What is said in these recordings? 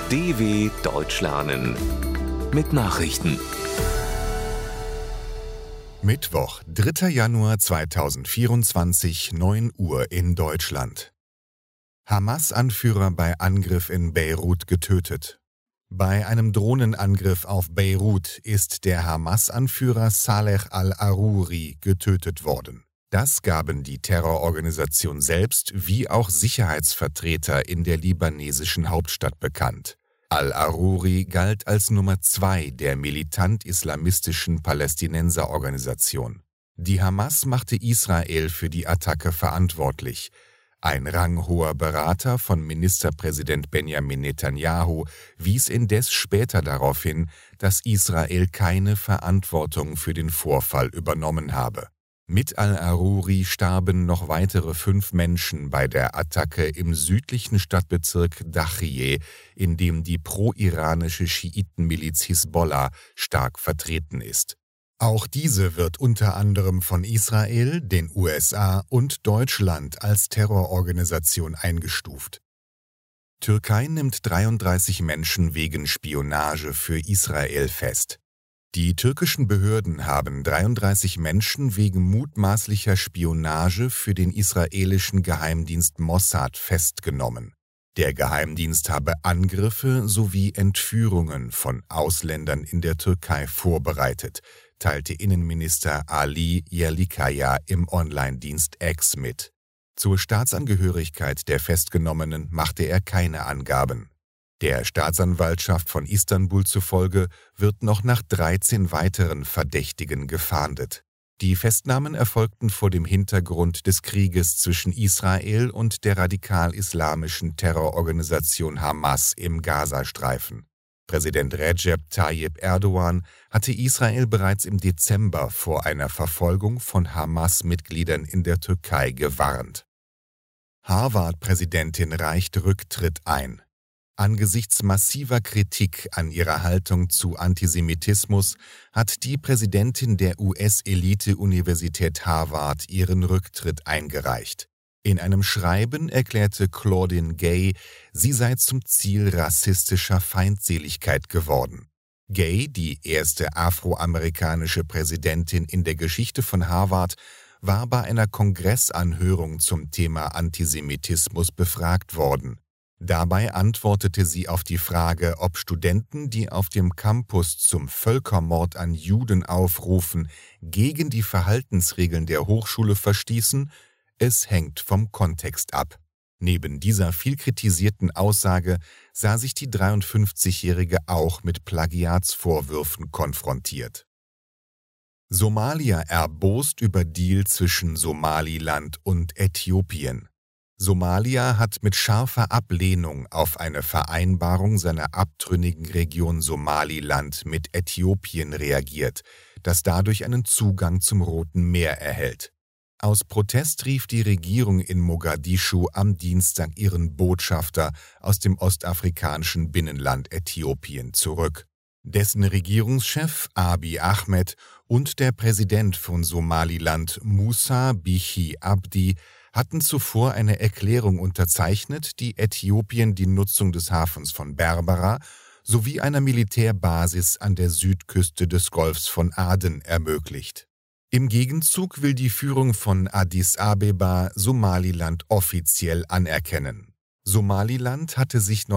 DW Deutsch lernen mit Nachrichten. Mittwoch, 3. Januar 2024, 9 Uhr in Deutschland. Hamas-Anführer bei Angriff in Beirut getötet. Bei einem Drohnenangriff auf Beirut ist der Hamas-Anführer Saleh al-Aruri getötet worden. Das gaben die Terrororganisation selbst wie auch Sicherheitsvertreter in der libanesischen Hauptstadt bekannt. Al-Aruri galt als Nummer 2 der militant-islamistischen Palästinenserorganisation. Die Hamas machte Israel für die Attacke verantwortlich. Ein ranghoher Berater von Ministerpräsident Benjamin Netanyahu wies indes später darauf hin, dass Israel keine Verantwortung für den Vorfall übernommen habe. Mit al-Aruri starben noch weitere 5 Menschen bei der Attacke im südlichen Stadtbezirk Dachiyeh, in dem die pro-iranische Schiitenmiliz Hisbollah stark vertreten ist. Auch diese wird unter anderem von Israel, den USA und Deutschland als Terrororganisation eingestuft. Türkei nimmt 33 Menschen wegen Spionage für Israel fest. Die türkischen Behörden haben 33 Menschen wegen mutmaßlicher Spionage für den israelischen Geheimdienst Mossad festgenommen. Der Geheimdienst habe Angriffe sowie Entführungen von Ausländern in der Türkei vorbereitet, teilte Innenminister Ali Yerlikaya im Online-Dienst X mit. Zur Staatsangehörigkeit der Festgenommenen machte er keine Angaben. Der Staatsanwaltschaft von Istanbul zufolge wird noch nach 13 weiteren Verdächtigen gefahndet. Die Festnahmen erfolgten vor dem Hintergrund des Krieges zwischen Israel und der radikal-islamischen Terrororganisation Hamas im Gazastreifen. Präsident Recep Tayyip Erdogan hatte Israel bereits im Dezember vor einer Verfolgung von Hamas-Mitgliedern in der Türkei gewarnt. Harvard-Präsidentin reicht Rücktritt ein. Angesichts massiver Kritik an ihrer Haltung zu Antisemitismus hat die Präsidentin der US-Elite-Universität Harvard ihren Rücktritt eingereicht. In einem Schreiben erklärte Claudine Gay, sie sei zum Ziel rassistischer Feindseligkeit geworden. Gay, die erste afroamerikanische Präsidentin in der Geschichte von Harvard, war bei einer Kongressanhörung zum Thema Antisemitismus befragt worden. Dabei antwortete sie auf die Frage, ob Studenten, die auf dem Campus zum Völkermord an Juden aufrufen, gegen die Verhaltensregeln der Hochschule verstießen: Es hängt vom Kontext ab. Neben dieser viel kritisierten Aussage sah sich die 53-Jährige auch mit Plagiatsvorwürfen konfrontiert. Somalia erbost über Deal zwischen Somaliland und Äthiopien. Somalia hat mit scharfer Ablehnung auf eine Vereinbarung seiner abtrünnigen Region Somaliland mit Äthiopien reagiert, das dadurch einen Zugang zum Roten Meer erhält. Aus Protest rief die Regierung in Mogadischu am Dienstag ihren Botschafter aus dem ostafrikanischen Binnenland Äthiopien zurück. Dessen Regierungschef Abiy Ahmed und der Präsident von Somaliland Musa Bihi Abdi hatten zuvor eine Erklärung unterzeichnet, die Äthiopien die Nutzung des Hafens von Berbera sowie einer Militärbasis an der Südküste des Golfs von Aden ermöglicht. Im Gegenzug will die Führung von Addis Abeba Somaliland offiziell anerkennen. Somaliland hatte sich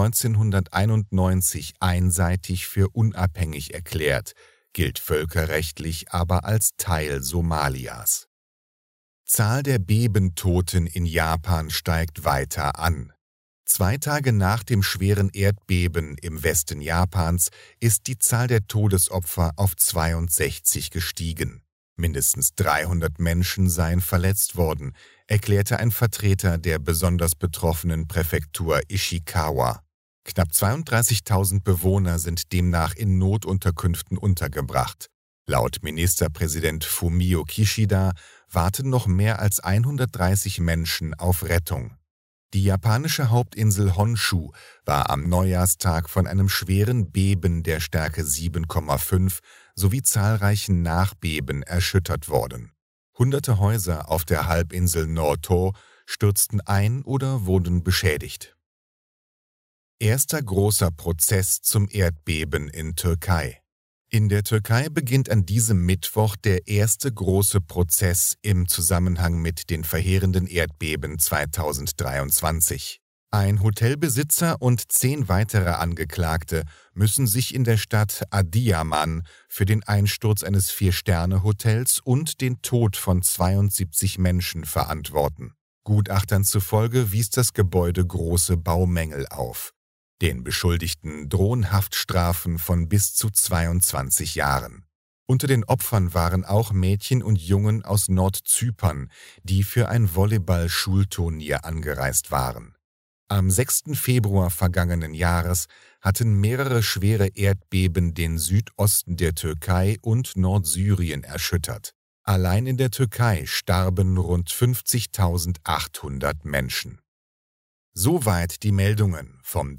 1991 einseitig für unabhängig erklärt, gilt völkerrechtlich aber als Teil Somalias. Zahl der Bebentoten in Japan steigt weiter an. 2 Tage nach dem schweren Erdbeben im Westen Japans ist die Zahl der Todesopfer auf 62 gestiegen. Mindestens 300 Menschen seien verletzt worden, erklärte ein Vertreter der besonders betroffenen Präfektur Ishikawa. Knapp 32.000 Bewohner sind demnach in Notunterkünften untergebracht. Laut Ministerpräsident Fumio Kishida warten noch mehr als 130 Menschen auf Rettung. Die japanische Hauptinsel Honshu war am Neujahrstag von einem schweren Beben der Stärke 7,5 sowie zahlreichen Nachbeben erschüttert worden. Hunderte Häuser auf der Halbinsel Noto stürzten ein oder wurden beschädigt. Erster großer Prozess zum Erdbeben in Türkei. In der Türkei beginnt an diesem Mittwoch der erste große Prozess im Zusammenhang mit den verheerenden Erdbeben 2023. Ein Hotelbesitzer und 10 weitere Angeklagte müssen sich in der Stadt Adıyaman für den Einsturz eines 4-Sterne-Hotels und den Tod von 72 Menschen verantworten. Gutachtern zufolge wies das Gebäude große Baumängel auf. Den Beschuldigten drohen Haftstrafen von bis zu 22 Jahren. Unter den Opfern waren auch Mädchen und Jungen aus Nordzypern, die für ein Volleyball-Schulturnier angereist waren. Am 6. Februar vergangenen Jahres hatten mehrere schwere Erdbeben den Südosten der Türkei und Nordsyrien erschüttert. Allein in der Türkei starben rund 50.800 Menschen. Soweit die Meldungen vom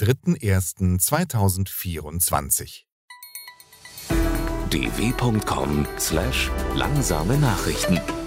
3.1.2024. dw.com/langsame Nachrichten